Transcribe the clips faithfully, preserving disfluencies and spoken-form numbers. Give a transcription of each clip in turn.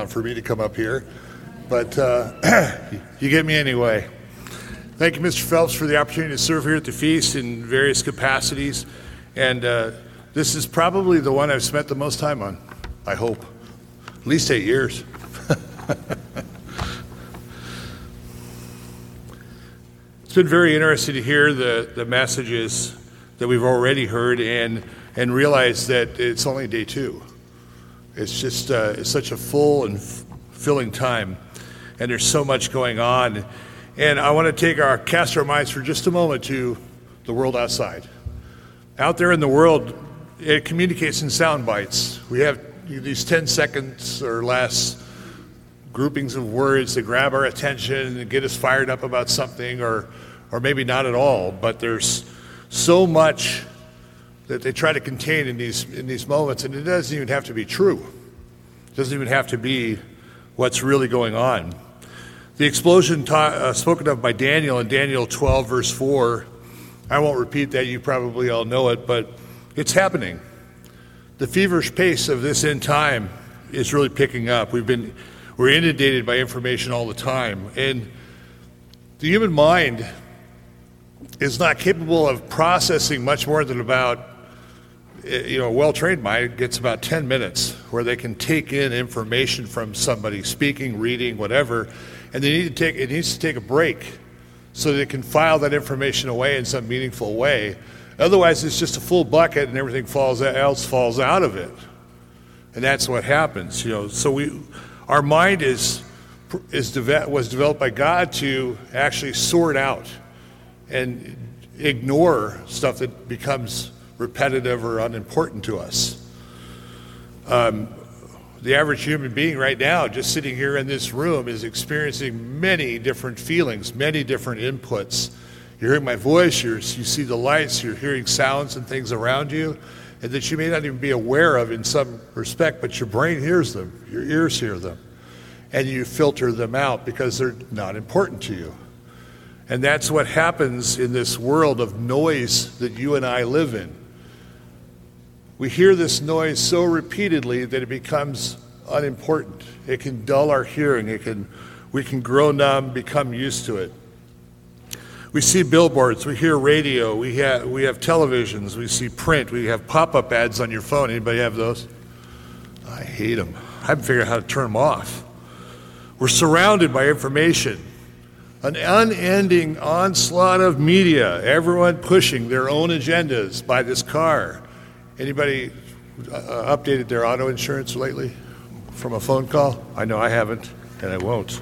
down for me to come up here, but uh, you get me anyway. Thank you, Mister Phelps, for the opportunity to serve here at the feast in various capacities, and uh, this is probably the one I've spent the most time on, I hope. At least eight years. It's been very interesting to hear the, the messages that we've already heard and and realize that it's only day two. It's just uh, it's such a full and f- filling time, and there's so much going on. And I want to take our cast our minds for just a moment to the world outside. Out there in the world, it communicates in sound bites. We have these ten seconds or less groupings of words that grab our attention and get us fired up about something, or or maybe not at all. But there's so much that they try to contain in these in these moments, and it doesn't even have to be true. It doesn't even have to be what's really going on. The explosion ta- uh, spoken of by Daniel in Daniel twelve, verse four, I won't repeat that, you probably all know it, but it's happening. The feverish pace of this end time is really picking up. We've been, we're inundated by information all the time, and the human mind is not capable of processing much more than about, you know, a well-trained mind gets about ten minutes where they can take in information from somebody speaking, reading, whatever, and they need to take, it needs to take a break so that it can file that information away in some meaningful way. Otherwise, it's just a full bucket and everything falls else falls out of it. And that's what happens, you know. So we, our mind is, is deve- was developed by God to actually sort out and ignore stuff that becomes repetitive or unimportant to us. Um, the average human being right now, just sitting here in this room, is experiencing many different feelings, many different inputs. You're hearing my voice, you're, you see the lights, you're hearing sounds and things around you, and that you may not even be aware of in some respect, but your brain hears them, your ears hear them, and you filter them out because they're not important to you. And that's what happens in this world of noise that you and I live in. We hear this noise so repeatedly that it becomes unimportant. It can dull our hearing. It can, we can grow numb, become used to it. We see billboards, we hear radio, we have, we have televisions, we see print, we have pop-up ads on your phone. Anybody have those? I hate them. I haven't figured out how to turn them off. We're surrounded by information. An unending onslaught of media, everyone pushing their own agendas by this car. Anybody uh, updated their auto insurance lately from a phone call? I know I haven't, and I won't.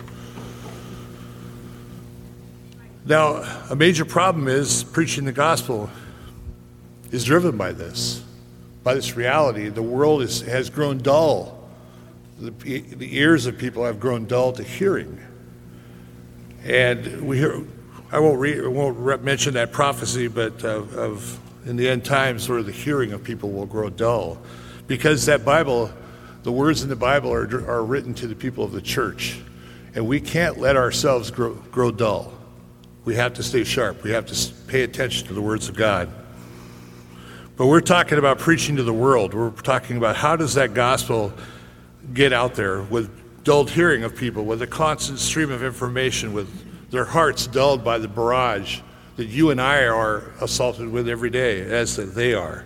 Now, a major problem is preaching the gospel is driven by this, by this reality. The world is, has grown dull. The, the ears of people have grown dull to hearing. And we hear, I won't, re, I won't re- mention that prophecy, but uh, of in the end times where the hearing of people will grow dull. Because that Bible, the words in the Bible are, are written to the people of the church. And we can't let ourselves grow, grow dull. We have to stay sharp. We have to pay attention to the words of God. But we're talking about preaching to the world. We're talking about how does that gospel get out there with dulled hearing of people, with a constant stream of information, with their hearts dulled by the barrage that you and I are assaulted with every day, as that they are.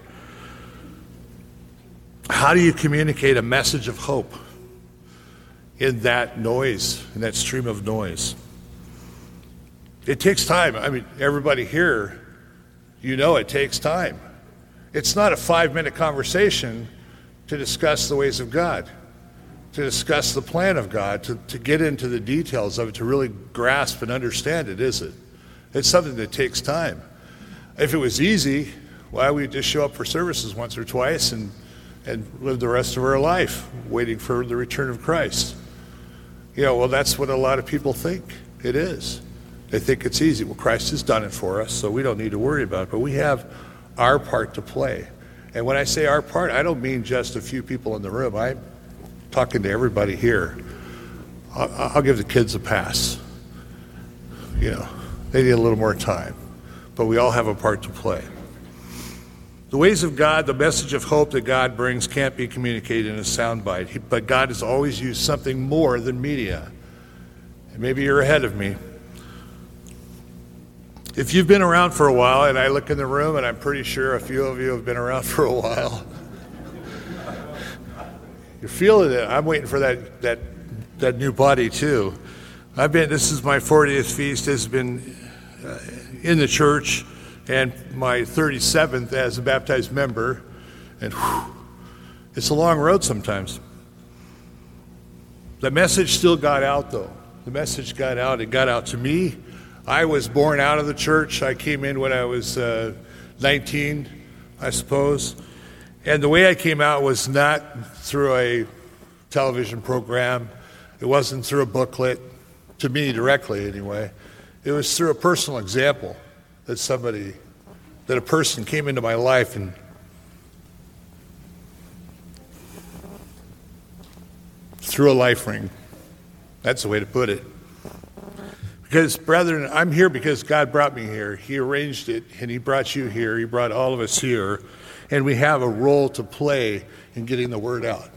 How do you communicate a message of hope in that noise, in that stream of noise? It takes time. I mean, everybody here, you know it takes time. It's not a five-minute conversation to discuss the ways of God, to discuss the plan of God, to, to get into the details of it, to really grasp and understand it, is it? It's something that takes time. If it was easy, why would we just show up for services once or twice and, and live the rest of our life waiting for the return of Christ? You know, well, that's what a lot of people think it is. They think it's easy. Well, Christ has done it for us, so we don't need to worry about it. But we have our part to play. And when I say our part, I don't mean just a few people in the room. I'm talking to everybody here. I'll, I'll give the kids a pass. You know, they need a little more time. But we all have a part to play. The The ways of God, the message of hope that God brings can't be communicated in a soundbite. He- But God has always used something more than media. And maybe you're ahead of me. If you've been around for a while, and I look in the room, and I'm pretty sure a few of you have been around for a while, you're feeling it. I'm waiting for that that that new body too. I've been. This is my fortieth feast. Has been uh, in the church, and my thirty-seventh as a baptized member, and whew, it's a long road sometimes. The message still got out, though. The message got out. It got out to me. I was born out of the church. I came in when I was uh, nineteen, I suppose. And the way I came out was not through a television program. It wasn't through a booklet, to me directly anyway. It was through a personal example that somebody, that a person came into my life and threw a life ring. That's the way to put it. Because, brethren, I'm here because God brought me here. He arranged it, and he brought you here. He brought all of us here, and we have a role to play in getting the word out.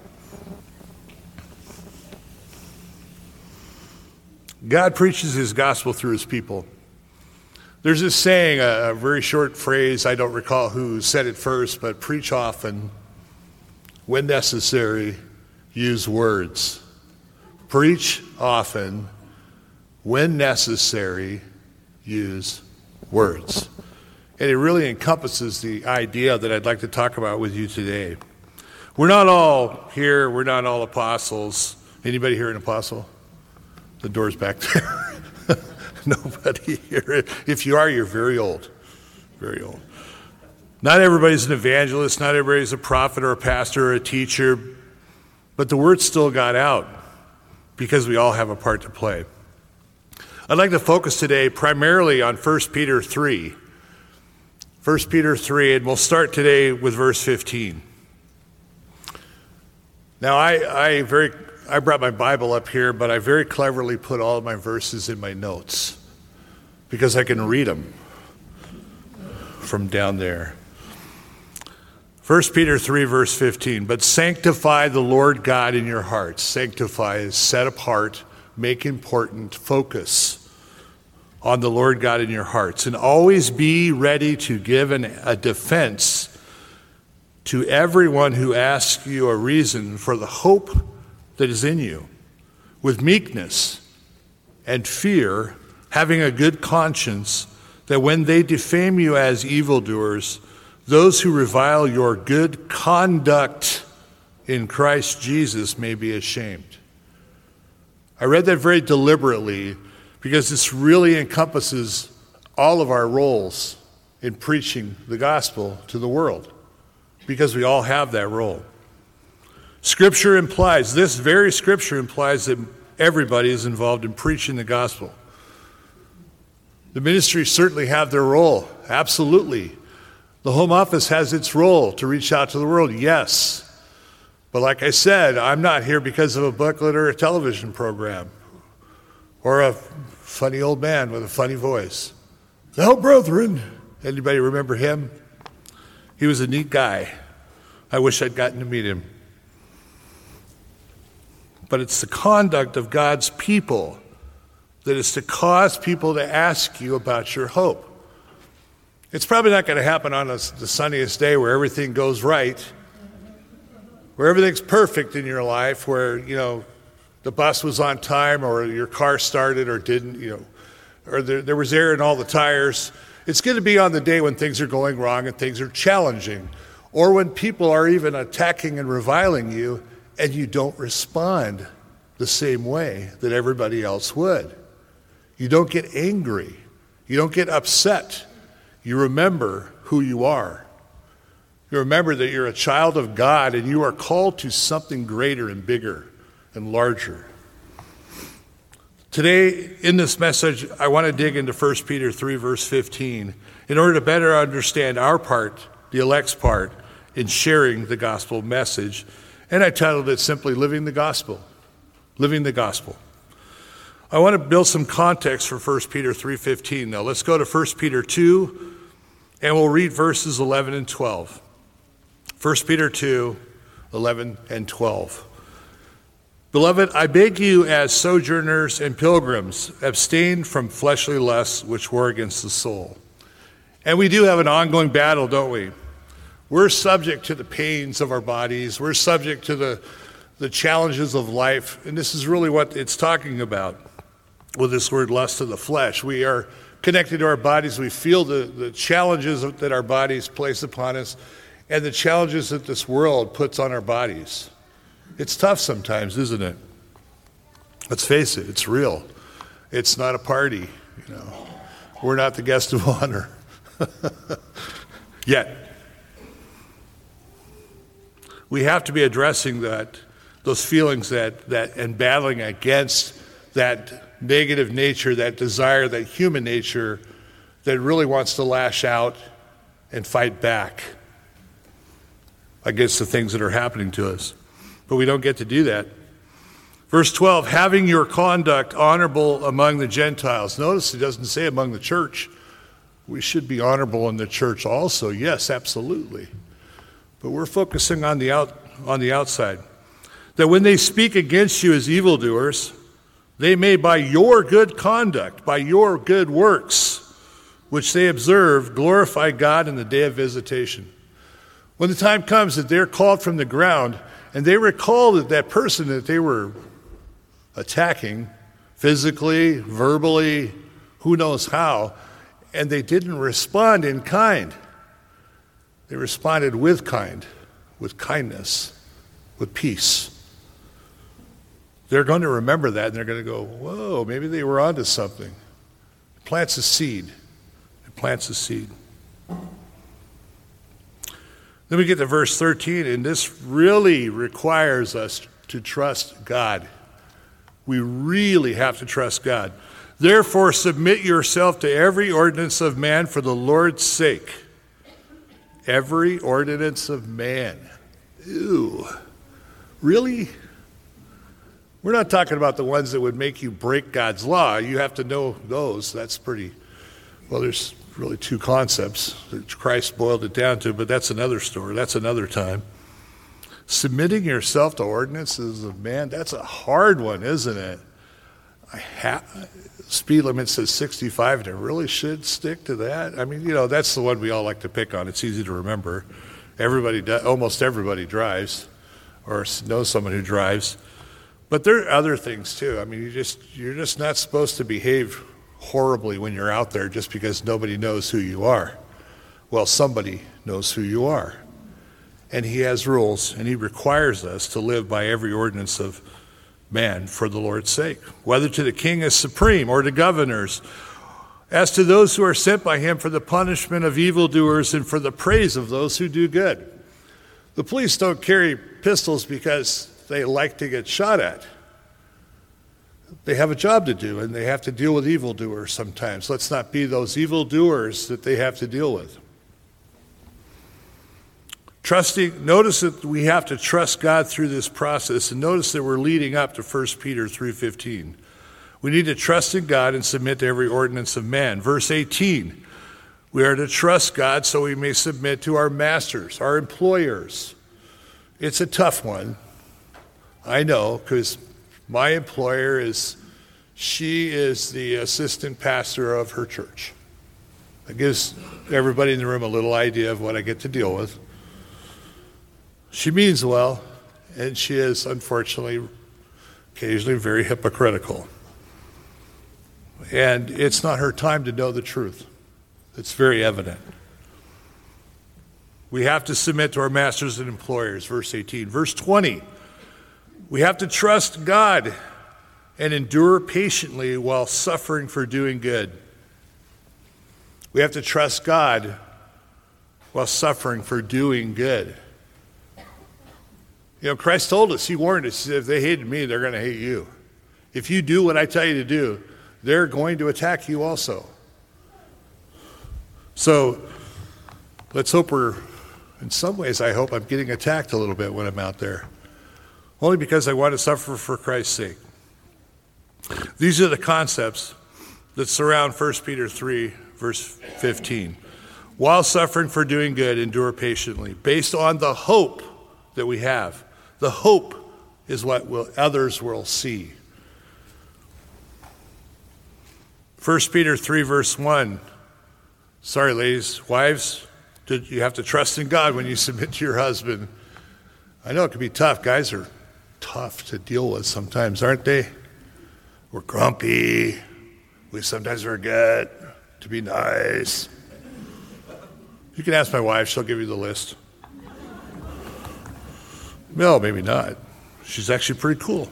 God preaches his gospel through his people. There's this saying, a, a very short phrase, I don't recall who said it first, but preach often, when necessary, use words. Preach often, when necessary, use words. And it really encompasses the idea that I'd like to talk about with you today. We're not all here, we're not all apostles. Anybody here an apostle? The door's back there. Nobody here. If you are, you're very old. Very old. Not everybody's an evangelist, not everybody's a prophet or a pastor or a teacher, but the word still got out because we all have a part to play. I'd like to focus today primarily on First Peter three. First Peter three, and we'll start today with verse fifteen. Now, I, I very I brought my Bible up here, but I very cleverly put all of my verses in my notes because I can read them from down there. First Peter three, verse fifteen, but sanctify the Lord God in your hearts. Sanctify is set apart, make important, focus on the Lord God in your hearts, and always be ready to give an, a defense to everyone who asks you a reason for the hope that is in you, with meekness and fear, having a good conscience, that when they defame you as evildoers, those who revile your good conduct in Christ Jesus may be ashamed. I read that very deliberately because this really encompasses all of our roles in preaching the gospel to the world, because we all have that role. Scripture implies, this very scripture implies that everybody is involved in preaching the gospel. The ministries certainly have their role, absolutely. The home office has its role to reach out to the world, yes. But like I said, I'm not here because of a booklet or a television program or a funny old man with a funny voice. Now, brethren, anybody remember him? He was a neat guy. I wish I'd gotten to meet him. But it's the conduct of God's people that is to cause people to ask you about your hope. It's probably not going to happen on a, the sunniest day where everything goes right, where everything's perfect in your life, where, you know, the bus was on time or your car started or didn't, you know, or there, there was air in all the tires. It's going to be on the day when things are going wrong and things are challenging, or when people are even attacking and reviling you and you don't respond the same way that everybody else would. You don't get angry. You don't get upset. You remember who you are. You remember that you're a child of God and you are called to something greater and bigger and larger. Today, in this message, I want to dig into First Peter three, verse fifteen, in order to better understand our part, the elect's part, in sharing the gospel message. And I titled it simply, Living the Gospel. Living the Gospel. I want to build some context for First Peter three fifteen. Now, let's go to First Peter two, and we'll read verses eleven and twelve. First Peter two, eleven and twelve. Beloved, I beg you as sojourners and pilgrims, abstain from fleshly lusts which war against the soul. And we do have an ongoing battle, don't we? We're subject to the pains of our bodies. We're subject to the, the challenges of life. And this is really what it's talking about with this word lust of the flesh. We are connected to our bodies. We feel the, the challenges that our bodies place upon us and the challenges that this world puts on our bodies. It's tough sometimes, isn't it? Let's face it, it's real. It's not a party, you know. We're not the guest of honor. Yet. We have to be addressing that, those feelings that, that and battling against that negative nature, that desire, that human nature that really wants to lash out and fight back against the things that are happening to us. But we don't get to do that. Verse twelve, having your conduct honorable among the Gentiles. Notice it doesn't say among the church. We should be honorable in the church also. Yes, absolutely. But we're focusing on the out on the outside. That when they speak against you as evildoers, they may by your good conduct, by your good works, which they observe, glorify God in the day of visitation. When the time comes that they're called from the ground, and they recall that that person that they were attacking, physically, verbally, who knows how, and they didn't respond in kind. They responded with kind, with kindness, with peace. They're going to remember that, and they're going to go, whoa, maybe they were onto something. It plants a seed. It plants a seed. Then we get to verse thirteen, and this really requires us to trust God. We really have to trust God. Therefore, submit yourself to every ordinance of man for the Lord's sake. Every ordinance of man. Ew. Really? We're not talking about the ones that would make you break God's law. You have to know those. That's pretty, well, there's really two concepts that Christ boiled it down to, but that's another story. That's another time. Submitting yourself to ordinances of man, that's a hard one, isn't it? I ha- speed limit says sixty-five, and I really should stick to that. I mean, you know, that's the one we all like to pick on. It's easy to remember. Everybody, does, almost everybody drives or knows someone who drives. But there are other things too. I mean, you just you're just not supposed to behave horribly when you're out there just because nobody knows who you are. Well, somebody knows who you are. And he has rules, and he requires us to live by every ordinance of man for the Lord's sake, whether to the king as supreme or to governors, as to those who are sent by him for the punishment of evildoers and for the praise of those who do good. The police don't carry pistols because they like to get shot at. They have a job to do, and they have to deal with evildoers sometimes. Let's not be those evildoers that they have to deal with. Trusting, notice that we have to trust God through this process, and notice that we're leading up to First Peter three fifteen. We need to trust in God and submit to every ordinance of man. Verse eighteen, we are to trust God so we may submit to our masters, our employers. It's a tough one, I know, because my employer is, she is the assistant pastor of her church. That gives everybody in the room a little idea of what I get to deal with. She means well, and she is, unfortunately, occasionally very hypocritical. And it's not her time to know the truth. It's very evident. We have to submit to our masters and employers, verse eighteen. Verse twenty, we have to trust God and endure patiently while suffering for doing good. We have to trust God while suffering for doing good. You know, Christ told us, he warned us, if they hated me, they're going to hate you. If you do what I tell you to do, they're going to attack you also. So let's hope we're, in some ways, I hope I'm getting attacked a little bit when I'm out there. Only because I want to suffer for Christ's sake. These are the concepts that surround First Peter three, verse fifteen. while suffering for doing good, endure patiently, based on the hope that we have. The hope is what will, others will see. First Peter three, verse one. Sorry, ladies, wives, you have to trust in God when you submit to your husband. I know it can be tough. Guys are tough to deal with sometimes, aren't they? We're grumpy. We sometimes forget to be nice. You can ask my wife. She'll give you the list. No, maybe not. She's actually pretty cool.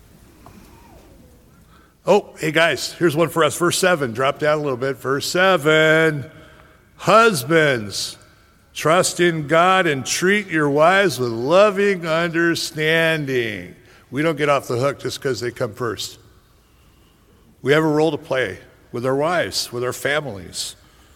Oh, hey guys, here's one for us. Verse seven, drop down a little bit. Verse seven, husbands, trust in God and treat your wives with loving understanding. We don't get off the hook just because they come first. We have a role to play with our wives, with our families.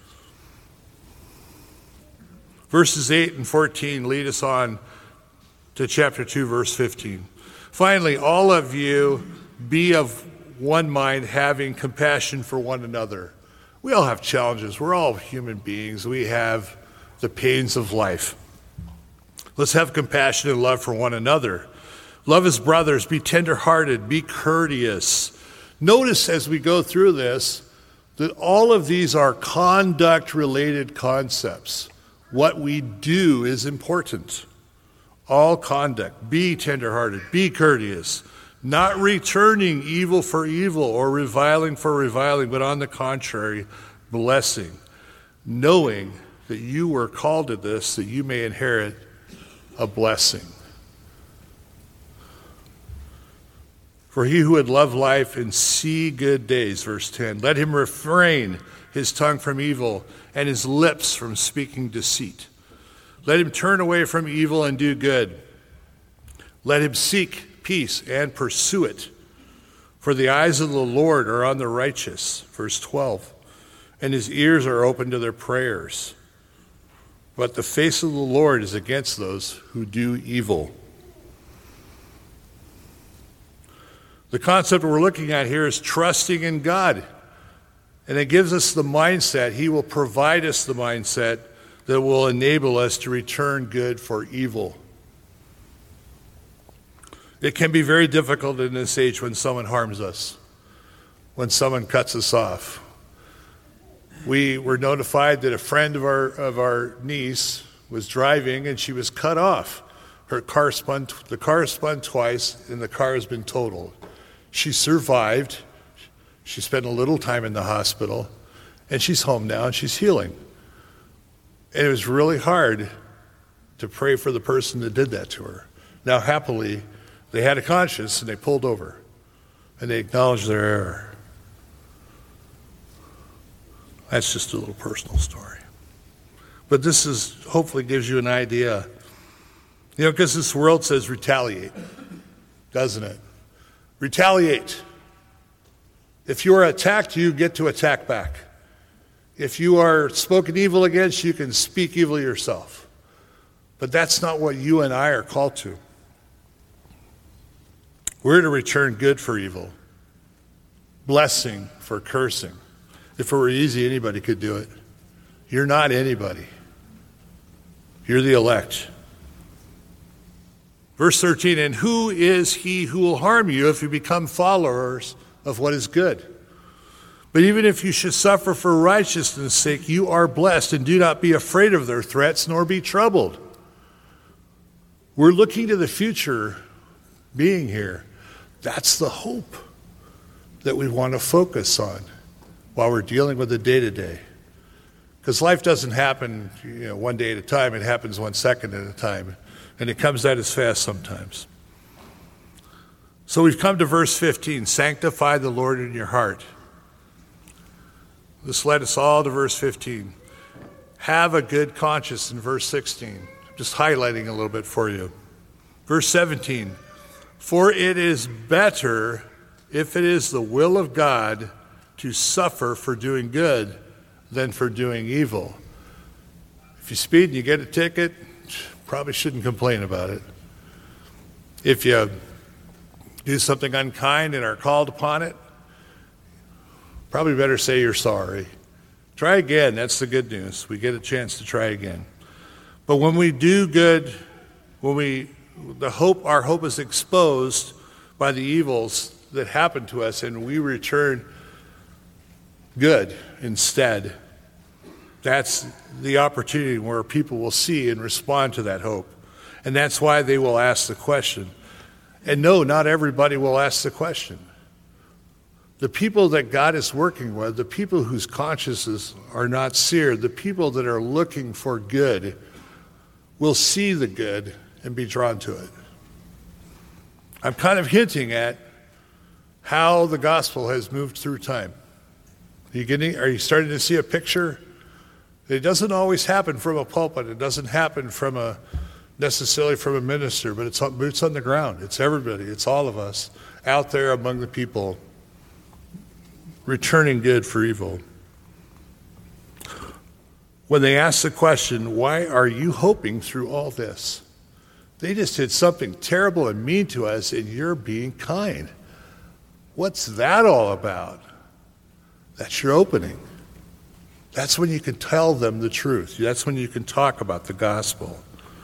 Verses eight and fourteen lead us on to chapter two, verse fifteen. Finally, all of you be of one mind, having compassion for one another. We all have challenges. We're all human beings. We have the pains of life. Let's have compassion and love for one another. Love as brothers. Be tenderhearted. Be courteous. Notice as we go through this that all of these are conduct-related concepts. What we do is important. All conduct. Be tenderhearted. Be courteous. Not returning evil for evil or reviling for reviling, but on the contrary, blessing, knowing that you were called to this, that you may inherit a blessing. For he who would love life and see good days, verse ten, let him refrain his tongue from evil and his lips from speaking deceit. Let him turn away from evil and do good. Let him seek peace and pursue it. For the eyes of the Lord are on the righteous, verse twelve, and his ears are open to their prayers. But the face of the Lord is against those who do evil. The concept we're looking at here is trusting in God. And it gives us the mindset. He will provide us the mindset that will enable us to return good for evil. It can be very difficult in this age when someone harms us, when someone cuts us off. We were notified that a friend of our of our niece was driving and she was cut off. Her car spun, the car spun twice and the car has been totaled. She survived. She spent a little time in the hospital and she's home now and she's healing. And it was really hard to pray for the person that did that to her. Now, happily, they had a conscience and they pulled over and they acknowledged their error. That's just a little personal story. But this is hopefully gives you an idea. You know, because this world says retaliate, doesn't it? Retaliate. If you are attacked, you get to attack back. If you are spoken evil against, you can speak evil yourself. But that's not what you and I are called to. We're to return good for evil, blessing for cursing. If it were easy, anybody could do it. You're not anybody. You're the elect. Verse thirteen, and who is he who will harm you if you become followers of what is good? But even if you should suffer for righteousness' sake, you are blessed, and do not be afraid of their threats, nor be troubled. We're looking to the future being here. That's the hope that we want to focus on while we're dealing with the day-to-day. Because life doesn't happen, you know, one day at a time. It happens one second at a time. And it comes at us fast sometimes. So we've come to verse fifteen. Sanctify the Lord in your heart. This led us all to verse fifteen. Have a good conscience in verse sixteen. Just highlighting a little bit for you. Verse seventeen. For it is better, if it is the will of God, to suffer for doing good than for doing evil. If you speed and you get a ticket, probably shouldn't complain about it. If you do something unkind and are called upon it, probably better say you're sorry Try again. That's the good news. We get a chance to try again. But when we do good, when we, the hope, our hope is exposed by the evils that happen to us, and we return good instead. That's the opportunity where people will see and respond to that hope. And that's why they will ask the question. And no, not everybody will ask the question. The people that God is working with, the people whose consciences are not seared, the people that are looking for good, will see the good and be drawn to it. I'm kind of hinting at how the gospel has moved through time. Are you getting, are you starting to see a picture? It doesn't always happen from a pulpit. It doesn't happen from a necessarily from a minister, but it's boots on the ground. It's everybody. It's all of us out there among the people, returning good for evil. When they ask the question, why are you hoping through all this? They just did something terrible and mean to us, and you're being kind. What's that all about? That's your opening. That's when you can tell them the truth. That's when you can talk about the gospel.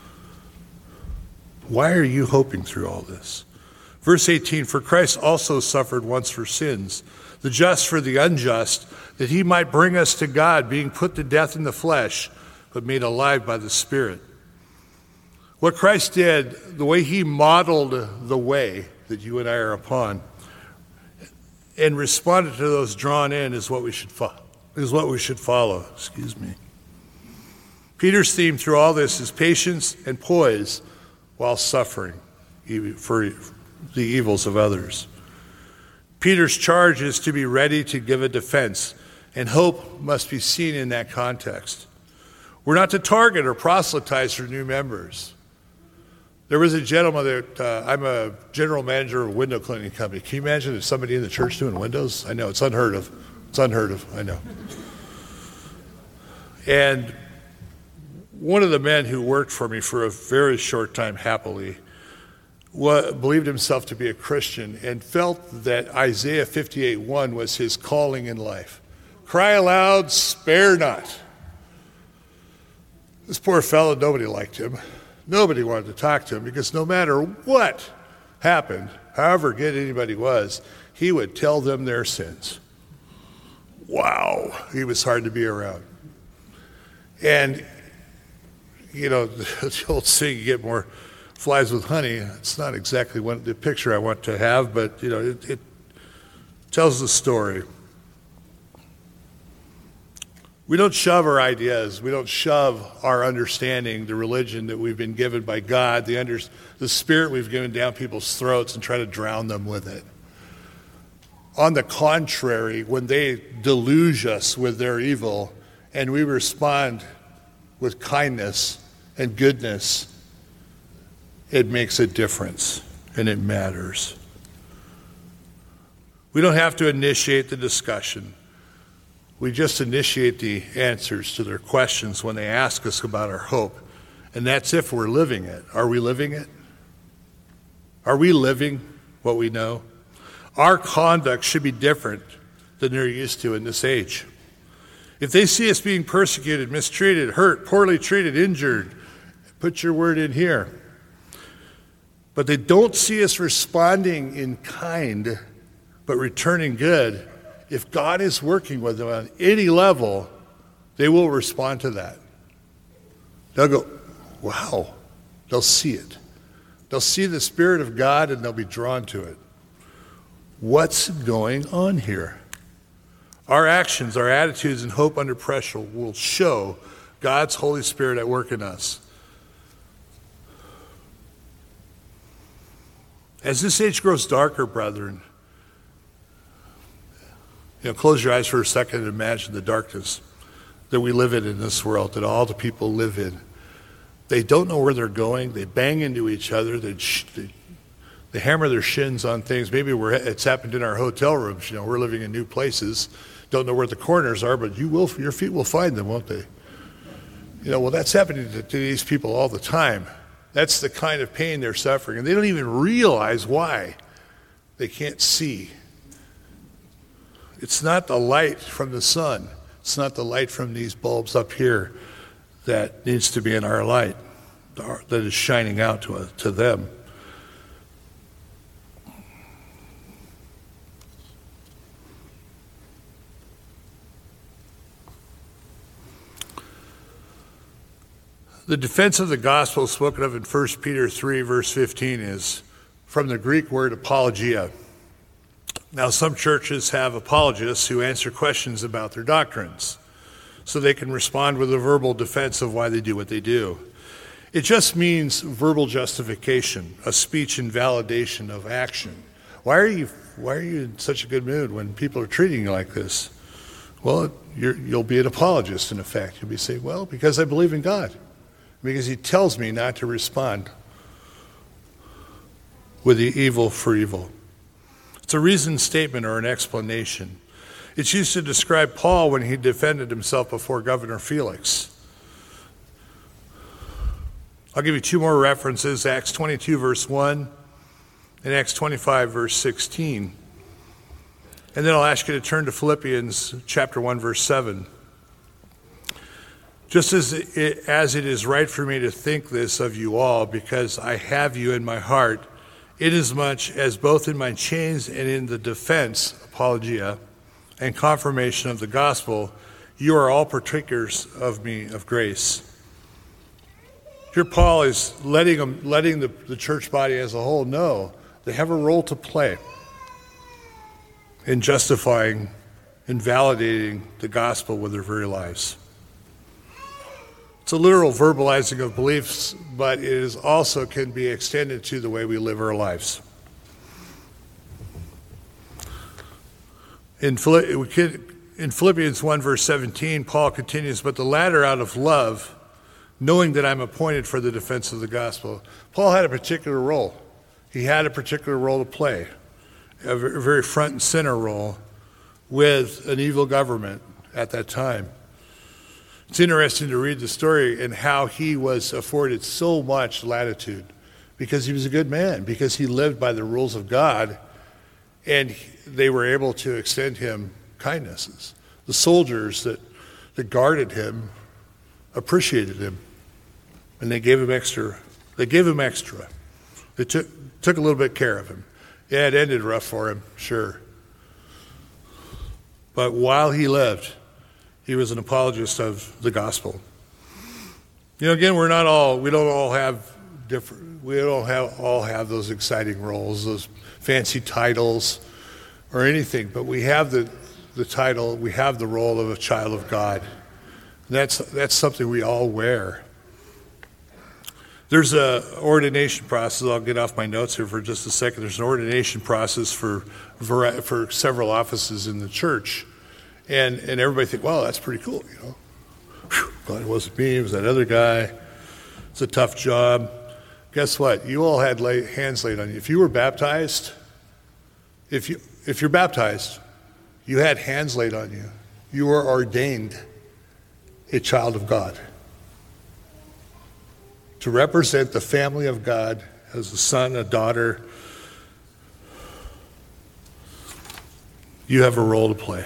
Why are you hoping through all this? Verse eighteen, for Christ also suffered once for sins, the just for the unjust, that he might bring us to God, being put to death in the flesh, but made alive by the Spirit. What Christ did, the way he modeled the way that you and I are upon, and responded to those drawn in, is what we should follow. Is what we should follow. Excuse me. Peter's theme through all this is patience and poise while suffering for the evils of others. Peter's charge is to be ready to give a defense, and hope must be seen in that context. We're not to target or proselytize for new members. There was a gentleman that, uh, I'm a general manager of a window cleaning company. Can you imagine if somebody in the church doing windows? I know, it's unheard of. It's unheard of, I know. And one of the men who worked for me for a very short time happily wa- believed himself to be a Christian and felt that Isaiah fifty-eight one was his calling in life. Cry aloud, spare not. This poor fellow, nobody liked him. Nobody wanted to talk to him because no matter what happened, however good anybody was, he would tell them their sins. Wow, he was hard to be around. And, you know, the old saying, you get more flies with honey. It's not exactly what the picture I want to have, but, you know, it, it tells the story. We don't shove our ideas. We don't shove our understanding, the religion that we've been given by God, the, under, the spirit we've given down people's throats, and try to drown them with it. On the contrary, when they deluge us with their evil and we respond with kindness and goodness, it makes a difference and it matters. We don't have to initiate the discussion. We just initiate the answers to their questions when they ask us about our hope. And that's if we're living it. Are we living it? Are we living what we know? Our conduct should be different than they're used to in this age. If they see us being persecuted, mistreated, hurt, poorly treated, injured, put your word in here. But they don't see us responding in kind, but returning good. If God is working with them on any level, they will respond to that. They'll go, wow. They'll see it. They'll see the Spirit of God and they'll be drawn to it. What's going on here? Our actions, our attitudes, and hope under pressure will show God's Holy Spirit at work in us. As this age grows darker, brethren, you know, close your eyes for a second and imagine the darkness that we live in in this world, that all the people live in. They don't know where they're going. They bang into each other. They, they, they hammer their shins on things. Maybe we're, it's happened in our hotel rooms. You know, we're living in new places. Don't know where the corners are, but you will. Your feet will find them, won't they? You know, well, that's happening to, to these people all the time. That's the kind of pain they're suffering, and they don't even realize why. They can't see. It's not the light from the sun It's not the light from these bulbs up here that needs to be in our light, that is shining out to, to them. The defense of the gospel spoken of in First Peter three, verse fifteen is from the Greek word apologia. Now, some churches have apologists who answer questions about their doctrines so they can respond with a verbal defense of why they do what they do. It just means verbal justification, a speech invalidation of action. Why are you why are you in such a good mood when people are treating you like this? Well, you're, you'll be an apologist, in effect. You'll be saying, well, because I believe in God. Because he tells me not to respond with the evil for evil. It's a reasoned statement or an explanation. It's used to describe Paul when he defended himself before Governor Felix. I'll give you two more references, Acts twenty-two, verse one, and Acts twenty-five, verse sixteen. And then I'll ask you to turn to Philippians chapter one, verse seven. Just as it, as it is right for me to think this of you all, because I have you in my heart, inasmuch as both in my chains and in the defense, apologia, and confirmation of the gospel, you are all partakers of me of grace. Here Paul is letting, them, letting the, the church body as a whole know they have a role to play in justifying and validating the gospel with their very lives. It's a literal verbalizing of beliefs, but it is also can be extended to the way we live our lives. In Philippians one, verse seventeen, Paul continues, but the latter out of love, knowing that I'm appointed for the defense of the gospel. Paul had a particular role. He had a particular role to play, a very front and center role with an evil government at that time. It's interesting to read the story and how he was afforded so much latitude because he was a good man, because he lived by the rules of God, and they were able to extend him kindnesses. The soldiers that, that guarded him appreciated him, and they gave him extra. They gave him extra. They took took a little bit care of him. Yeah, it ended rough for him, sure. But while he lived, he was an apologist of the gospel. You know, again, we're not all, we don't all have different, we don't have, all have those exciting roles, those fancy titles or anything, but we have the, the title, we have the role of a child of God. And that's, that's something we all wear. There's a ordination process. I'll get off my notes here for just a second. There's an ordination process for, for several offices in the church. And and everybody think, wow, that's pretty cool, you know. Whew, glad it wasn't me, it was that other guy. It's a tough job. Guess what? You all had lay, hands laid on you. If you were baptized, if you if you're baptized, you had hands laid on you. You were ordained a child of God to represent the family of God as a son, a daughter. You have a role to play.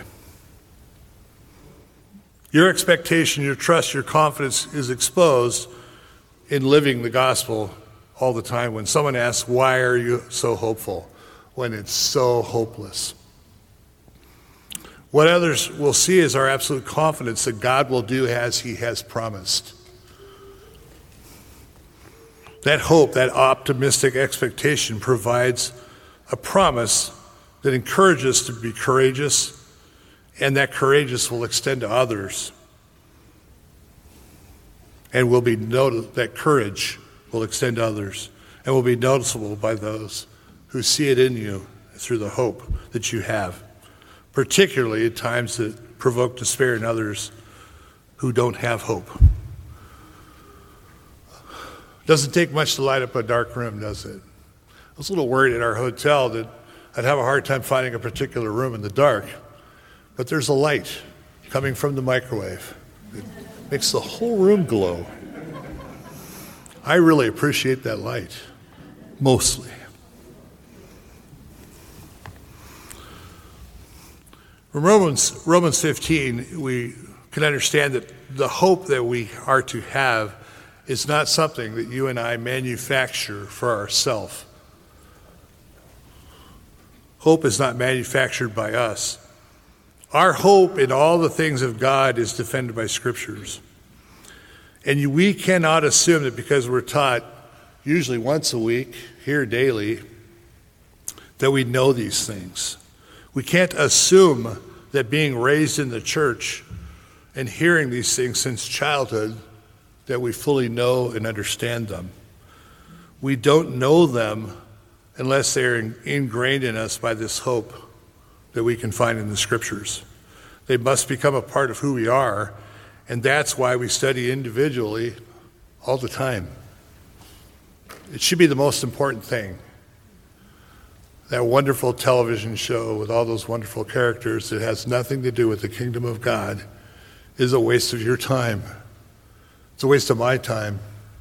Your expectation, your trust, your confidence is exposed in living the gospel all the time. When someone asks, why are you so hopeful? When it's so hopeless. What others will see is our absolute confidence that God will do as he has promised. That hope, that optimistic expectation provides a promise that encourages us to be courageous, and that courageous will extend to others. And will be noted, that courage will extend to others and will be noticeable by those who see it in you through the hope that you have, particularly at times that provoke despair in others who don't have hope. Doesn't take much to light up a dark room, does it? I was a little worried at our hotel that I'd have a hard time finding a particular room in the dark. But there's a light coming from the microwave. It makes the whole room glow. I really appreciate that light, mostly. From Romans, Romans fifteen, we can understand that the hope that we are to have is not something that you and I manufacture for ourselves. Hope is not manufactured by us. Our hope in all the things of God is defended by Scriptures. And we cannot assume that because we're taught usually once a week, here daily, that we know these things. We can't assume that being raised in the church and hearing these things since childhood, that we fully know and understand them. We don't know them unless they're ingrained in us by this hope that we can find in the Scriptures. They must become a part of who we are, and that's why we study individually all the time. It should be the most important thing. That wonderful television show with all those wonderful characters that has nothing to do with the kingdom of God is a waste of your time. It's a waste of my time.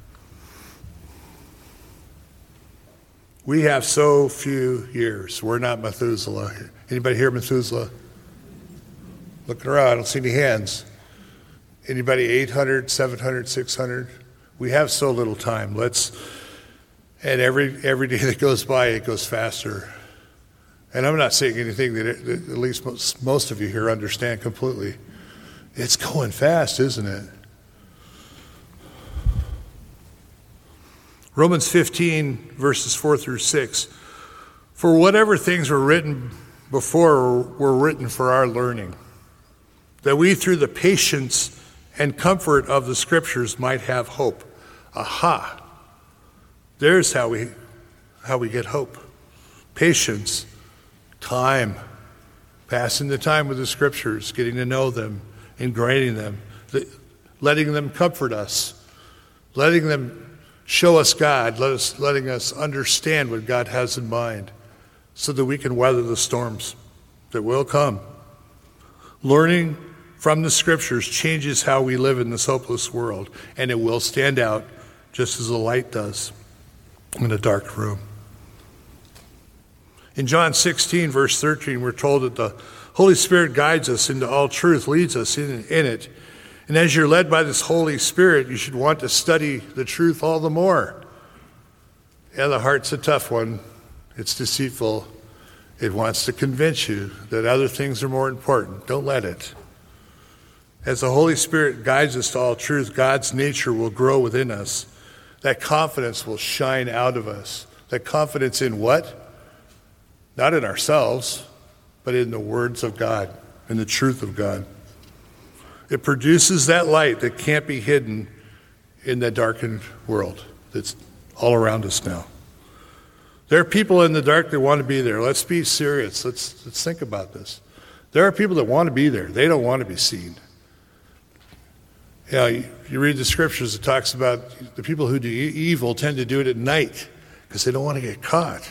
We have so few years. We're not Methuselah. Anybody here Methuselah? Looking around, I don't see any hands. Anybody eight hundred, seven hundred, six hundred? We have so little time. Let's, and every every day that goes by, it goes faster. And I'm not saying anything that, it, that at least most, most of you here understand completely. It's going fast, isn't it? Romans fifteen, verses four through six. For whatever things were written before were written for our learning, that we through the patience and comfort of the Scriptures might have hope. Aha! There's how we how we get hope. Patience, time, passing the time with the Scriptures, getting to know them, ingraining them, letting them comfort us, letting them show us God, let us, letting us understand what God has in mind so that we can weather the storms that will come. Learning from the Scriptures changes how we live in this hopeless world, and it will stand out just as the light does in a dark room. In John sixteen, verse thirteen, we're told that the Holy Spirit guides us into all truth, leads us in, in it. And as you're led by this Holy Spirit, you should want to study the truth all the more. Yeah, the heart's a tough one. It's deceitful. It wants to convince you that other things are more important. Don't let it. As the Holy Spirit guides us to all truth, God's nature will grow within us. That confidence will shine out of us. That confidence in what? Not in ourselves, but in the words of God, in the truth of God. It produces that light that can't be hidden in the darkened world that's all around us now. There are people in the dark that want to be there. Let's be serious. Let's, let's think about this. There are people that want to be there. They don't want to be seen. You know, you, you read the Scriptures, it talks about the people who do evil tend to do it at night because they don't want to get caught.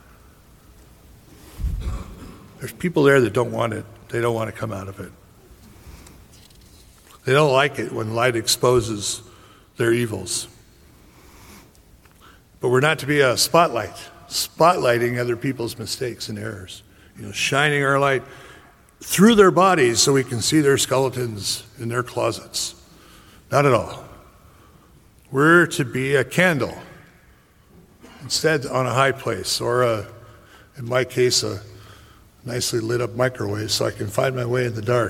There's people there that don't want it. They don't want to come out of it. They don't like it when light exposes their evils. But we're not to be a spotlight, spotlighting other people's mistakes and errors. You know, shining our light through their bodies so we can see their skeletons in their closets. Not at all. We're to be a candle instead on a high place, or a, in my case, a nicely lit up microwave so I can find my way in the dark.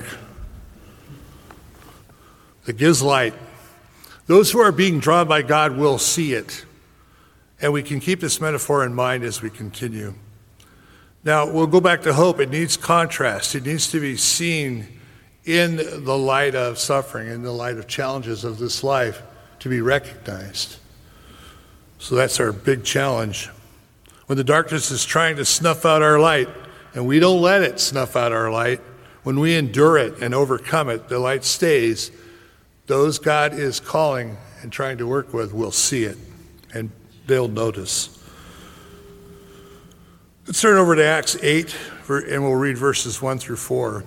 That gives light. Those who are being drawn by God will see it. And we can keep this metaphor in mind as we continue. Now, we'll go back to hope. It needs contrast. It needs to be seen in the light of suffering, in the light of challenges of this life, to be recognized. So that's our big challenge. When the darkness is trying to snuff out our light, and we don't let it snuff out our light, when we endure it and overcome it, the light stays. Those God is calling and trying to work with will see it, and they'll notice. Let's turn over to Acts eight, and we'll read verses one through four.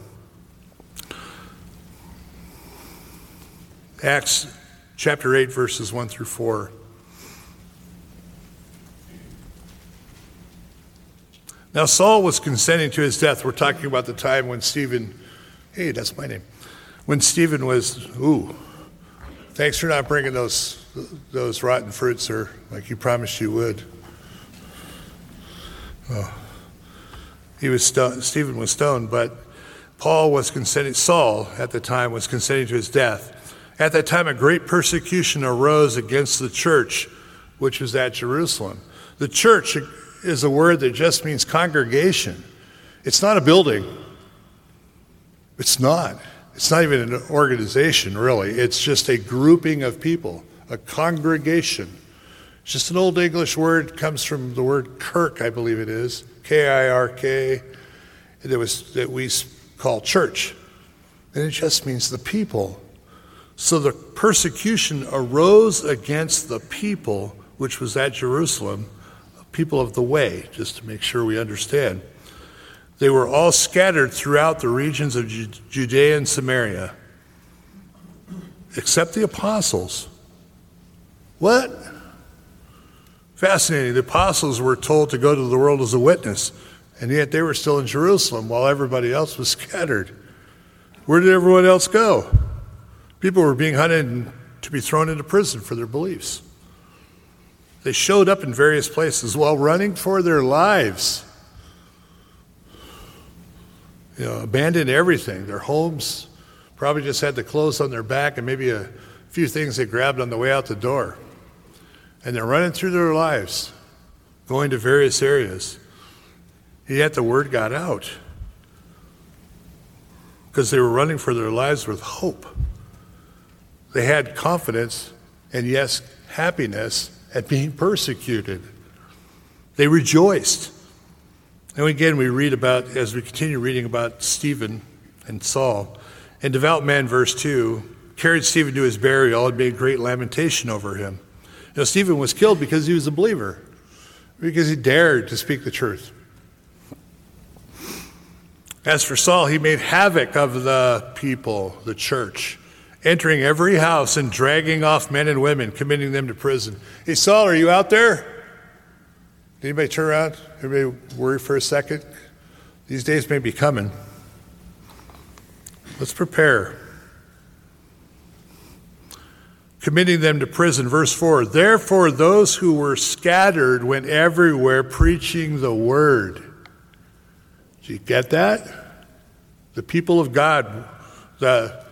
Acts chapter eight, verses one through four. Now Saul was consenting to his death. We're talking about the time when Stephen, hey, that's my name, when Stephen was, ooh, thanks for not bringing those those rotten fruits, sir, like you promised you would. Oh. He was stoned, Stephen was stoned, but Paul was consenting, Saul at the time was consenting to his death. At that time, a great persecution arose against the church, which was at Jerusalem. The church is a word that just means congregation. It's not a building. It's not. It's not even an organization, really. It's just a grouping of people, a congregation. It's just an old English word, comes from the word kirk, I believe it is, K I R K, that was that we call church. And it just means the people. So the persecution arose against the people, which was at Jerusalem, people of the way, just to make sure we understand. They were all scattered throughout the regions of Judea and Samaria, except the apostles. What? Fascinating. The apostles were told to go to the world as a witness, and yet they were still in Jerusalem while everybody else was scattered. Where did everyone else go? People were being hunted and to be thrown into prison for their beliefs. They showed up in various places while running for their lives. You know, abandoned everything. Their homes, probably just had the clothes on their back and maybe a few things they grabbed on the way out the door. And they're running through their lives, going to various areas. And yet the word got out because they were running for their lives with hope. They had confidence and, yes, happiness at being persecuted. They rejoiced. And again, we read about, as we continue reading about Stephen and Saul, and devout men, verse two, carried Stephen to his burial and made great lamentation over him. You know, Stephen was killed because he was a believer, because he dared to speak the truth. As for Saul, he made havoc of the people, the church, entering every house and dragging off men and women, committing them to prison. Hey, Saul, are you out there? Did anybody turn around? Everybody worry for a second? These days may be coming. Let's prepare. Committing them to prison. Verse four, therefore those who were scattered went everywhere preaching the word. Do you get that? The people of God, the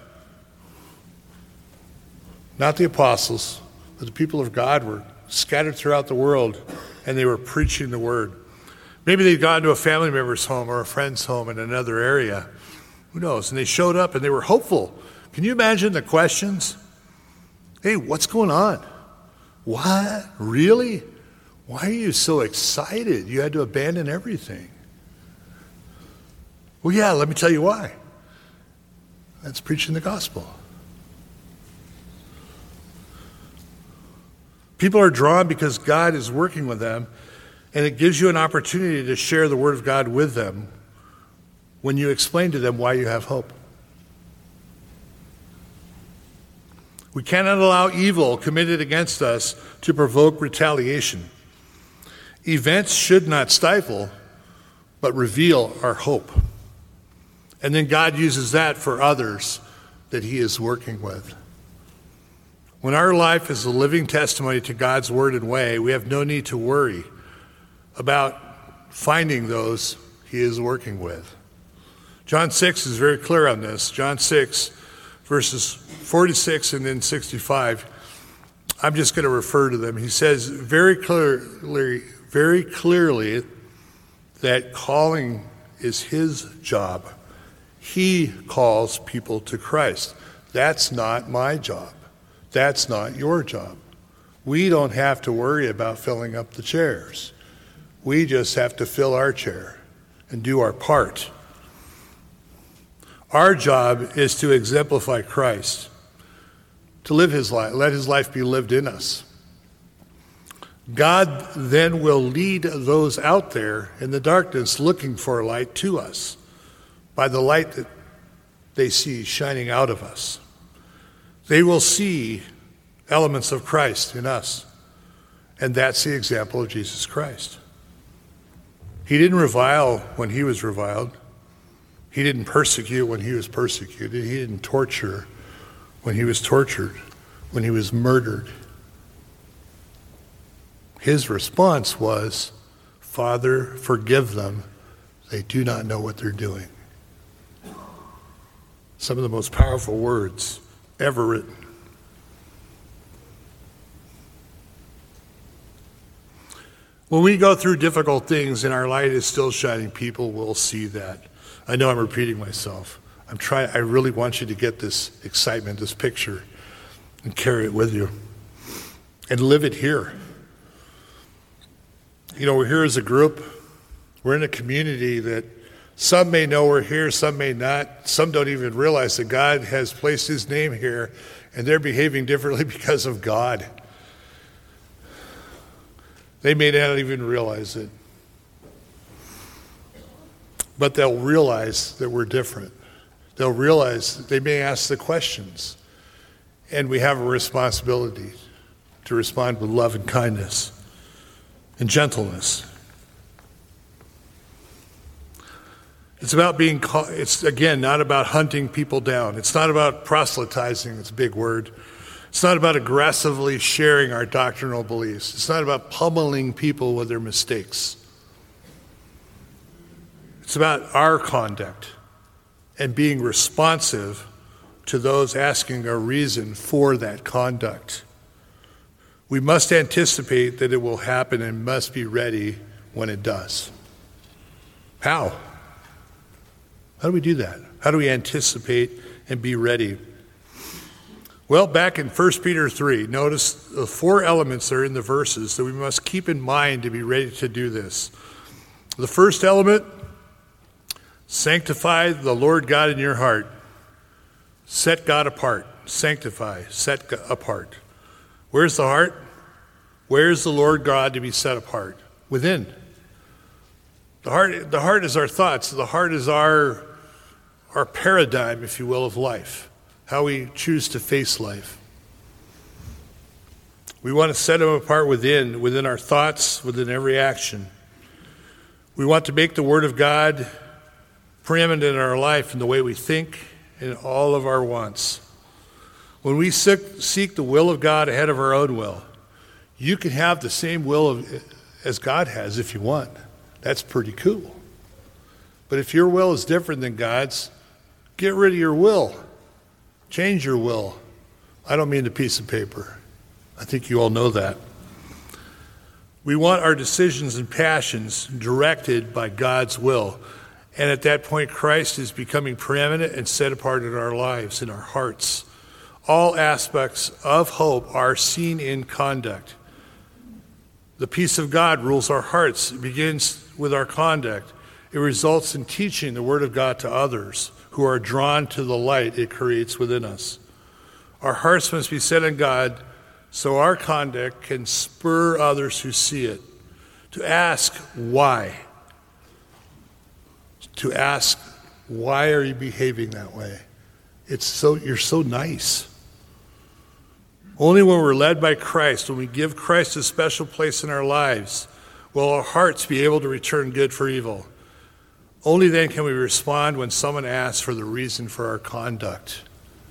not the apostles, but the people of God were scattered throughout the world, and they were preaching the word. Maybe they'd gone to a family member's home or a friend's home in another area. Who knows? And they showed up and they were hopeful. Can you imagine the questions? Hey, what's going on? What? Really? Why are you so excited? You had to abandon everything. Well, yeah, let me tell you why. That's preaching the gospel. People are drawn because God is working with them, and it gives you an opportunity to share the word of God with them when you explain to them why you have hope. We cannot allow evil committed against us to provoke retaliation. Events should not stifle, but reveal our hope. And then God uses that for others that he is working with. When our life is a living testimony to God's word and way, we have no need to worry about finding those he is working with. John six is very clear on this. John six, verses forty-six and then sixty-five. I'm just going to refer to them. He says very clearly, very clearly that calling is his job. He calls people to Christ. That's not my job. That's not your job. We don't have to worry about filling up the chairs. We just have to fill our chair and do our part. Our job is to exemplify Christ, to live his life, let his life be lived in us. God then will lead those out there in the darkness looking for a light to us by the light that they see shining out of us. They will see elements of Christ in us, and that's the example of Jesus Christ. He didn't revile when he was reviled. He didn't persecute when he was persecuted. He didn't torture when he was tortured, when he was murdered. His response was, Father, forgive them. They do not know what they're doing. Some of the most powerful words ever written. When we go through difficult things and our light is still shining, people will see that. I know I'm repeating myself. I'm trying, I really want you to get this excitement, this picture, and carry it with you. And live it here. You know, we're here as a group. We're in a community that some may know we're here, some may not. Some don't even realize that God has placed his name here, and they're behaving differently because of God. They may not even realize it. But they'll realize that we're different. They'll realize that they may ask the questions. And we have a responsibility to respond with love and kindness and gentleness. It's about being, it's again, not about hunting people down. It's not about proselytizing, it's a big word. It's not about aggressively sharing our doctrinal beliefs. It's not about pummeling people with their mistakes. It's about our conduct and being responsive to those asking a reason for that conduct. We must anticipate that it will happen and must be ready when it does. How? How do we do that? How do we anticipate and be ready? Well, back in First Peter three, notice the four elements are in the verses that we must keep in mind to be ready to do this. The first element, sanctify the Lord God in your heart. Set God apart. Sanctify, set God apart. Where's the heart? Where's the Lord God to be set apart? Within. The heart, the heart is our thoughts. The heart is our, our paradigm, if you will, of life. How we choose to face life. We want to set him apart within, within our thoughts, within every action. We want to make the Word of God preeminent in our life in the way we think and all of our wants. When we seek, seek the will of God ahead of our own will, you can have the same will of, as God has if you want. That's pretty cool. But if your will is different than God's, get rid of your will. Change your will. I don't mean the piece of paper. I think you all know that. We want our decisions and passions directed by God's will. And at that point, Christ is becoming preeminent and set apart in our lives, in our hearts. All aspects of hope are seen in conduct. The peace of God rules our hearts. It begins with our conduct. It results in teaching the Word of God to others who are drawn to the light it creates within us. Our hearts must be set on God so our conduct can spur others who see it to ask why. To ask, why are you behaving that way? It's so, you're so nice. Only when we're led by Christ, when we give Christ a special place in our lives, will our hearts be able to return good for evil. Only then can we respond when someone asks for the reason for our conduct.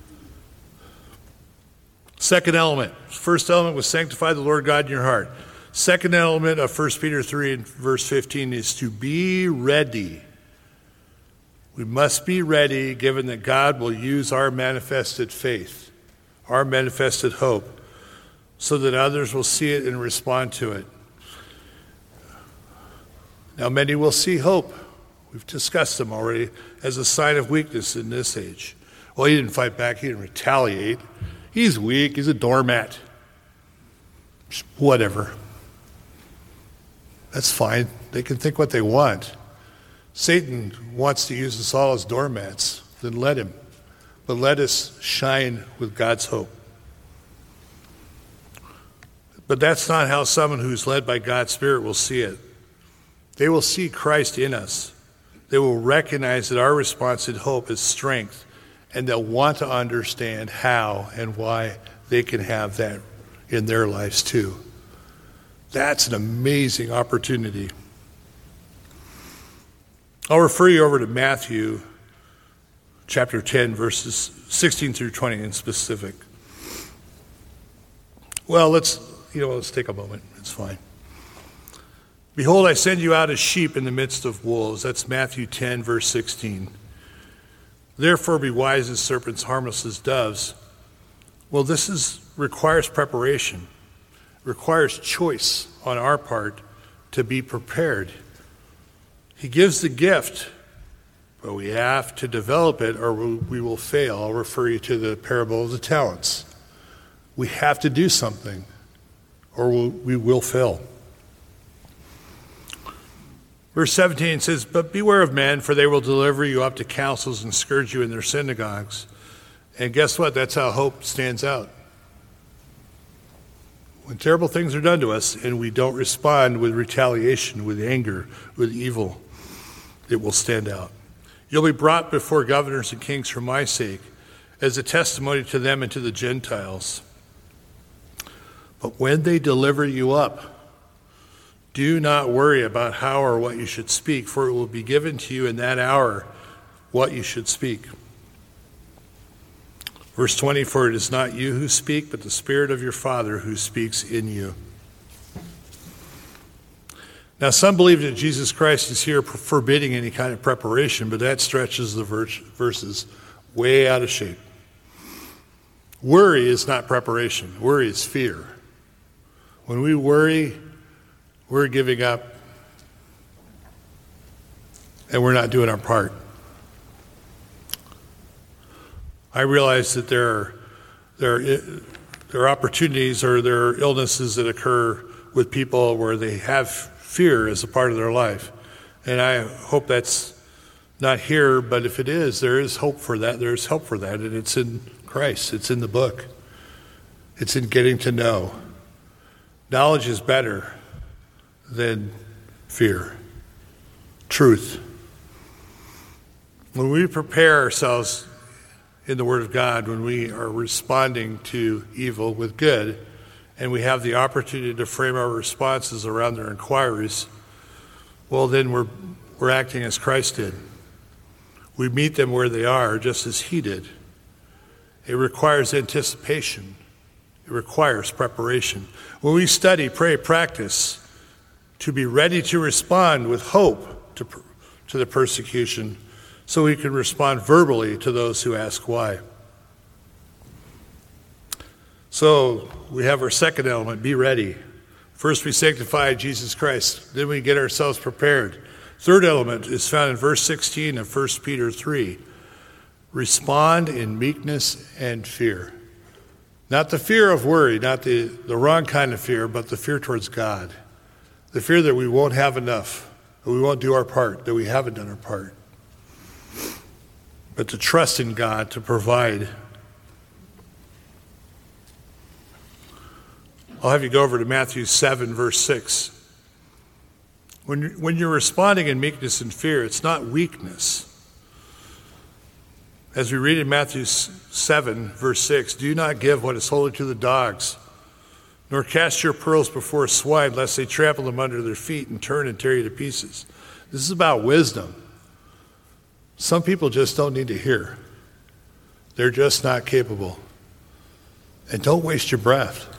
Second element. First element was sanctify the Lord God in your heart. Second element of First Peter three and verse fifteen is to be ready. We must be ready given that God will use our manifested faith, our manifested hope, so that others will see it and respond to it. Now, many will see hope. We've discussed them already as a sign of weakness in this age. Well, he didn't fight back. He didn't retaliate. He's weak. He's a doormat. Just whatever. That's fine. They can think what they want. Satan wants to use us all as doormats. Then let him. But let us shine with God's hope. But that's not how someone who's led by God's Spirit will see it. They will see Christ in us. They will recognize that our response in hope is strength, and they'll want to understand how and why they can have that in their lives too. That's an amazing opportunity. I'll refer you over to Matthew chapter ten, verses sixteen through twenty in specific. Well, let's, you know, let's take a moment. It's fine. Behold, I send you out as sheep in the midst of wolves. That's Matthew ten, verse sixteen. Therefore be wise as serpents, harmless as doves. Well, this is requires preparation, requires choice on our part to be prepared. He gives the gift, but we have to develop it or we will fail. I'll refer you to the parable of the talents. We have to do something or we will fail. Verse seventeen says, but beware of men, for they will deliver you up to councils and scourge you in their synagogues. And guess what? That's how hope stands out. When terrible things are done to us and we don't respond with retaliation, with anger, with evil, it will stand out. You'll be brought before governors and kings for my sake, as a testimony to them and to the Gentiles. But when they deliver you up, do not worry about how or what you should speak, for it will be given to you in that hour what you should speak. Verse twenty, for it is not you who speak, but the Spirit of your Father who speaks in you. Now, some believe that Jesus Christ is here forbidding any kind of preparation, but that stretches the verses way out of shape. Worry is not preparation. Worry is fear. When we worry, we're giving up, and we're not doing our part. I realize that there are, there are, there are opportunities or there are illnesses that occur with people where they have fear as a part of their life. And I hope that's not here, but if it is, there is hope for that. There's help for that, and it's in Christ. It's in the book. It's in getting to know. Knowledge is better than fear. Truth. When we prepare ourselves in the Word of God, when we are responding to evil with good, and we have the opportunity to frame our responses around their inquiries, well, then we're we're acting as Christ did. We meet them where they are, just as he did. It requires anticipation. It requires preparation. When we study, pray, practice, to be ready to respond with hope to, to the persecution, so we can respond verbally to those who ask why. So we have our second element, be ready. First we sanctify Jesus Christ, then we get ourselves prepared. Third element is found in verse sixteen of First Peter three. Respond in meekness and fear. Not the fear of worry, not the, the wrong kind of fear, but the fear towards God. The fear that we won't have enough, that we won't do our part, that we haven't done our part. But to trust in God to provide. I'll have you go over to Matthew seven, verse six. When, when you're responding in meekness and fear, it's not weakness. As we read in Matthew seven, verse six, do not give what is holy to the dogs, nor cast your pearls before swine, lest they trample them under their feet and turn and tear you to pieces. This is about wisdom. Some people just don't need to hear. They're just not capable. And don't waste your breath.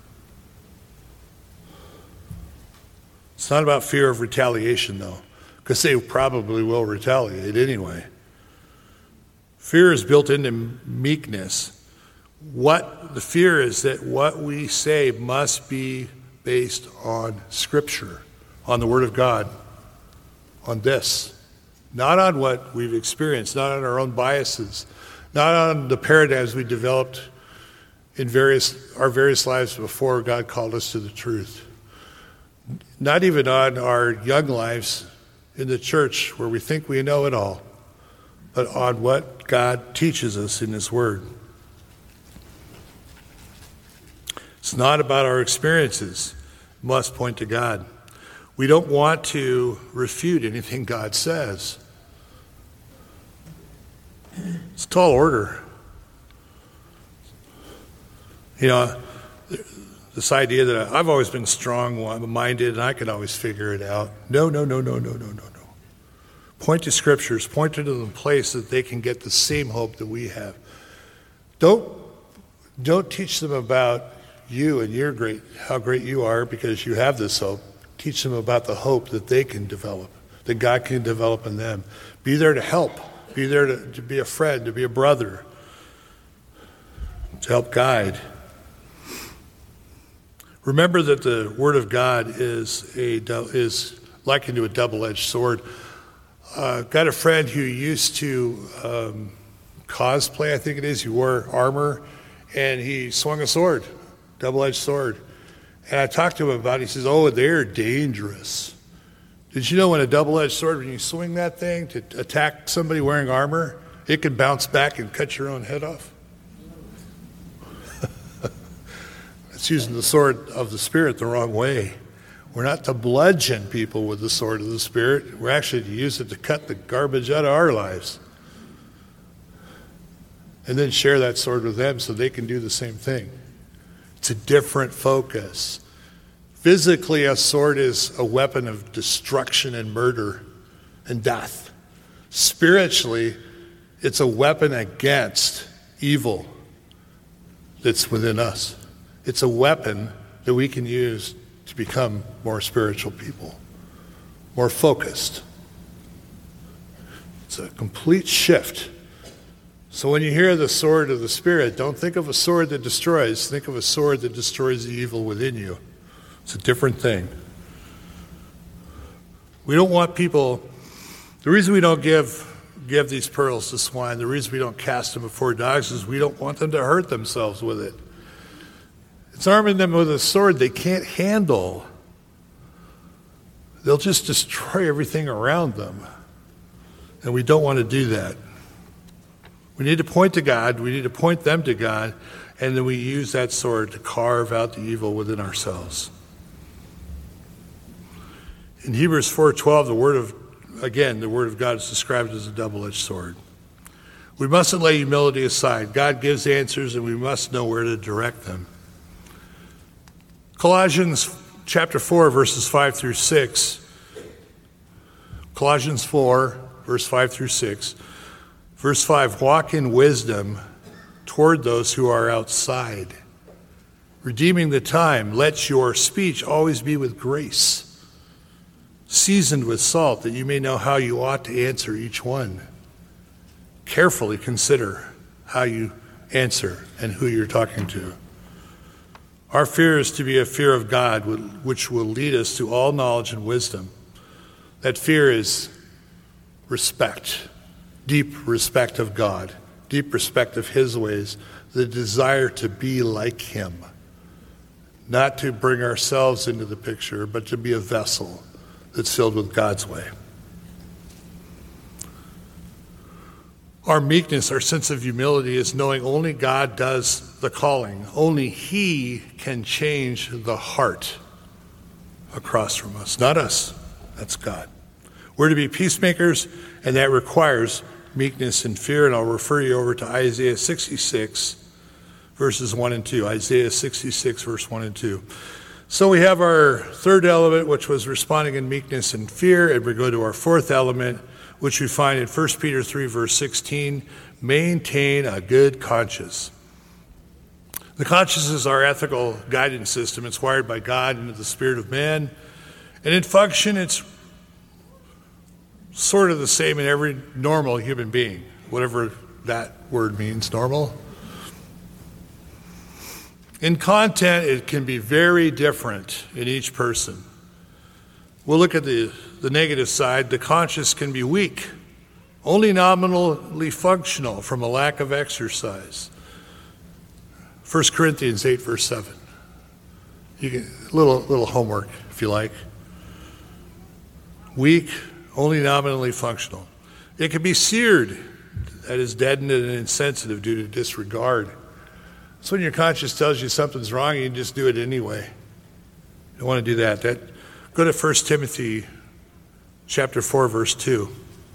It's not about fear of retaliation, though, because they probably will retaliate anyway. Fear is built into meekness. What the fear is that what we say must be based on Scripture, on the Word of God, on this. Not on what we've experienced, not on our own biases, not on the paradigms we developed in various our various lives before God called us to the truth. Not even on our young lives in the church where we think we know it all, but on what God teaches us in His Word. It's not about our experiences. It must point to God. We don't want to refute anything God says. It's a tall order. You know, this idea that I've always been strong-minded and I could always figure it out. No, no, no, no, no, no, no, no. Point to scriptures, point to the place that they can get the same hope that we have. Don't, don't teach them about you and your great, how great you are because you have this hope. Teach them about the hope that they can develop, that God can develop in them. Be there to help. Be there to, to be a friend, to be a brother, to help guide. Remember that the Word of God is a is likened to a double-edged sword. Uh, got a friend who used to um, cosplay, I think it is. He wore armor, and he swung a sword, double-edged sword. And I talked to him about it. He says, oh, they're dangerous. Did you know when a double-edged sword, when you swing that thing to attack somebody wearing armor, it can bounce back and cut your own head off? It's using the sword of the Spirit the wrong way. We're not to bludgeon people with the sword of the Spirit. We're actually to use it to cut the garbage out of our lives. And then share that sword with them so they can do the same thing. It's a different focus. Physically, a sword is a weapon of destruction and murder and death. Spiritually, it's a weapon against evil that's within us. It's a weapon that we can use to become more spiritual people, more focused. It's a complete shift. So when you hear the sword of the Spirit, don't think of a sword that destroys. Think of a sword that destroys the evil within you. It's a different thing. We don't want people, the reason we don't give give these pearls to swine, the reason we don't cast them before dogs is we don't want them to hurt themselves with it. It's arming them with a sword they can't handle. They'll just destroy everything around them. And we don't want to do that. We need to point to God, we need to point them to God, and then we use that sword to carve out the evil within ourselves. In Hebrews four twelve, the word of, again, the word of God is described as a double-edged sword. We mustn't lay humility aside. God gives answers, and we must know where to direct them. Colossians chapter four, verses five through six. Colossians four, verse five through six. Verse five, walk in wisdom toward those who are outside, redeeming the time. Let your speech always be with grace, seasoned with salt, that you may know how you ought to answer each one. Carefully consider how you answer and who you're talking to. Our fear is to be a fear of God, which will lead us to all knowledge and wisdom. That fear is respect, deep respect of God, deep respect of his ways, the desire to be like him, not to bring ourselves into the picture, but to be a vessel that's filled with God's way. Our meekness, our sense of humility is knowing only God does the calling. Only he can change the heart across from us, not us. That's God. We're to be peacemakers, and that requires meekness and fear. And I'll refer you over to Isaiah sixty-six, verses one and two. Isaiah sixty-six, verse one and two. So we have our third element, which was responding in meekness and fear, and we go to our fourth element, which we find in First Peter three, verse sixteen, maintain a good conscience. The conscience is our ethical guidance system. It's wired by God into the spirit of man. And in function, it's sort of the same in every normal human being, whatever that word means, normal. In content, it can be very different in each person. We'll look at the, the negative side. The conscience can be weak, only nominally functional from a lack of exercise. First Corinthians eight, verse seven. You can, little, little homework, if you like. Weak, only nominally functional. It can be seared, that is deadened and insensitive due to disregard. So when your conscience tells you something's wrong, you just do it anyway. You don't want to do that. That go to First Timothy chapter four, verse two.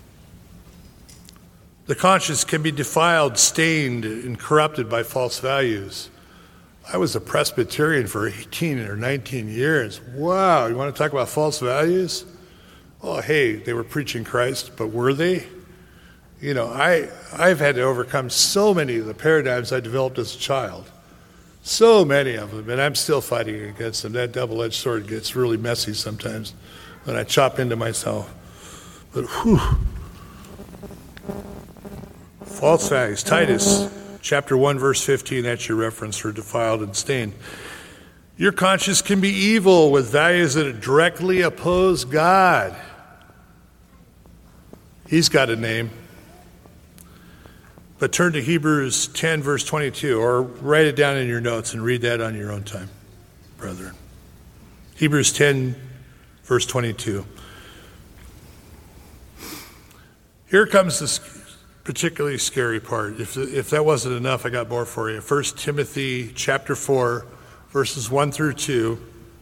The conscience can be defiled, stained, and corrupted by false values. I was a Presbyterian for eighteen or nineteen years. Wow, you want to talk about false values? oh, hey, they were preaching Christ, but were they? You know, I, I've had to overcome so many of the paradigms I developed as a child. So many of them, and I'm still fighting against them. That double-edged sword gets really messy sometimes when I chop into myself. But whew. False values. Titus chapter one, verse fifteen, that's your reference for defiled and stained. Your conscience can be evil with values that directly oppose God. He's got a name. But turn to Hebrews ten, verse twenty-two, or write it down in your notes and read that on your own time, brethren. Hebrews ten, verse twenty-two. Here comes this particularly scary part. If, if that wasn't enough, I got more for you. First Timothy chapter four, verses one through two.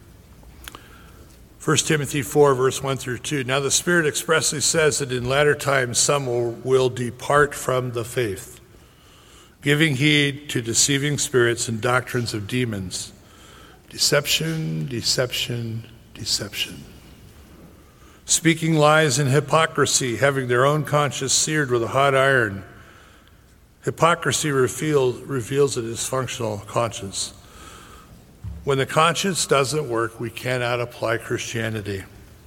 First Timothy four, verse one through two. Now the Spirit expressly says that in latter times some will, will depart from the faith, giving heed to deceiving spirits and doctrines of demons. Deception, deception, deception. Speaking lies and hypocrisy, having their own conscience seared with a hot iron. Hypocrisy reveals, reveals a dysfunctional conscience. When the conscience doesn't work, we cannot apply Christianity.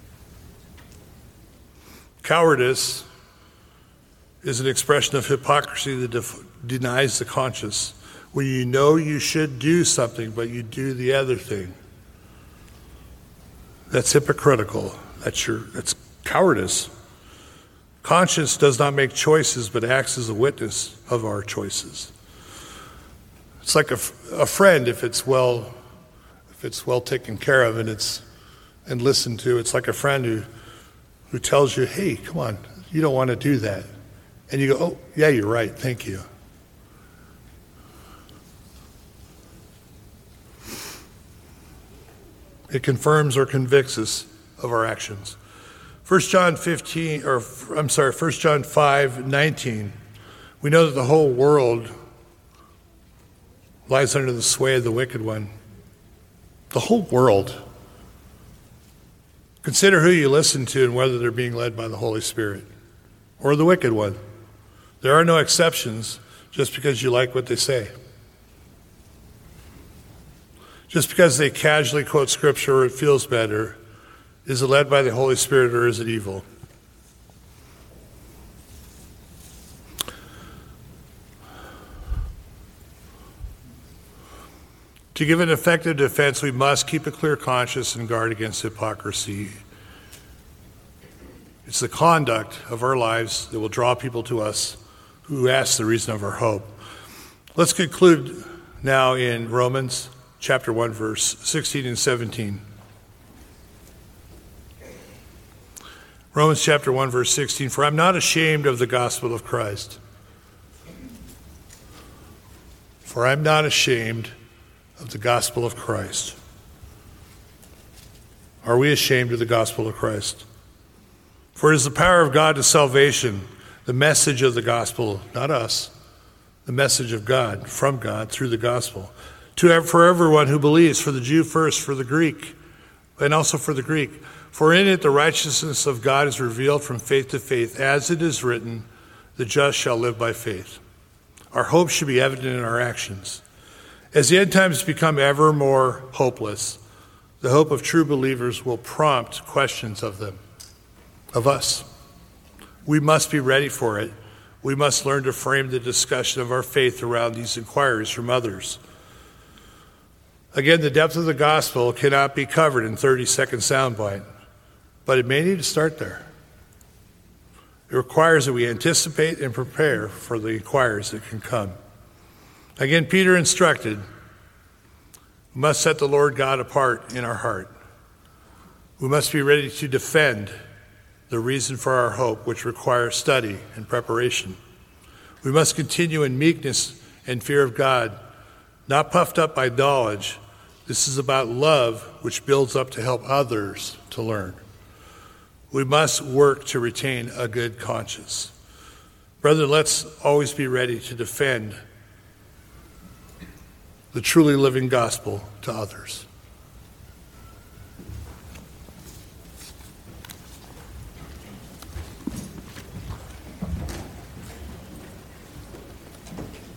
Cowardice is an expression of hypocrisy that def- denies the conscience. When you know you should do something, but you do the other thing. That's hypocritical. That's your, that's cowardice. Conscience does not make choices, but acts as a witness of our choices. It's like a, a friend, if it's well, if it's well taken care of and it's and listened to. It's like a friend who who tells you, "Hey, come on, you don't want to do that," and you go, "Oh, yeah, you're right. Thank you." It confirms or convicts us of our actions. First John fifteen, or I'm sorry, First John five nineteen. We know that the whole world lies under the sway of the wicked one. The whole world. Consider who you listen to and whether they're being led by the Holy Spirit or the wicked one. There are no exceptions just because you like what they say. Just because they casually quote scripture or it feels better, is it led by the Holy Spirit or is it evil? To give an effective defense, we must keep a clear conscience and guard against hypocrisy. It's the conduct of our lives that will draw people to us who ask the reason of our hope. Let's conclude now in Romans chapter one, verse sixteen and seventeen. Romans chapter one, verse sixteen, for I'm not ashamed of the gospel of Christ. For I'm not ashamed of the gospel of Christ. Are we ashamed of the gospel of Christ? For it is the power of God to salvation, the message of the gospel, not us, the message of God, from God, through the gospel. To, for everyone who believes, for the Jew first, for the Greek, and also for the Greek. For in it the righteousness of God is revealed from faith to faith, as it is written, the just shall live by faith. Our hope should be evident in our actions. As the end times become ever more hopeless, the hope of true believers will prompt questions of them, of us. We must be ready for it. We must learn to frame the discussion of our faith around these inquiries from others. Again, the depth of the gospel cannot be covered in thirty-second soundbite, but it may need to start there. It requires that we anticipate and prepare for the inquiries that can come. Again, Peter instructed, we must set the Lord God apart in our heart. We must be ready to defend the reason for our hope, which requires study and preparation. We must continue in meekness and fear of God, not puffed up by knowledge. This is about love, which builds up to help others to learn. We must work to retain a good conscience. Brethren, let's always be ready to defend the truly living gospel to others.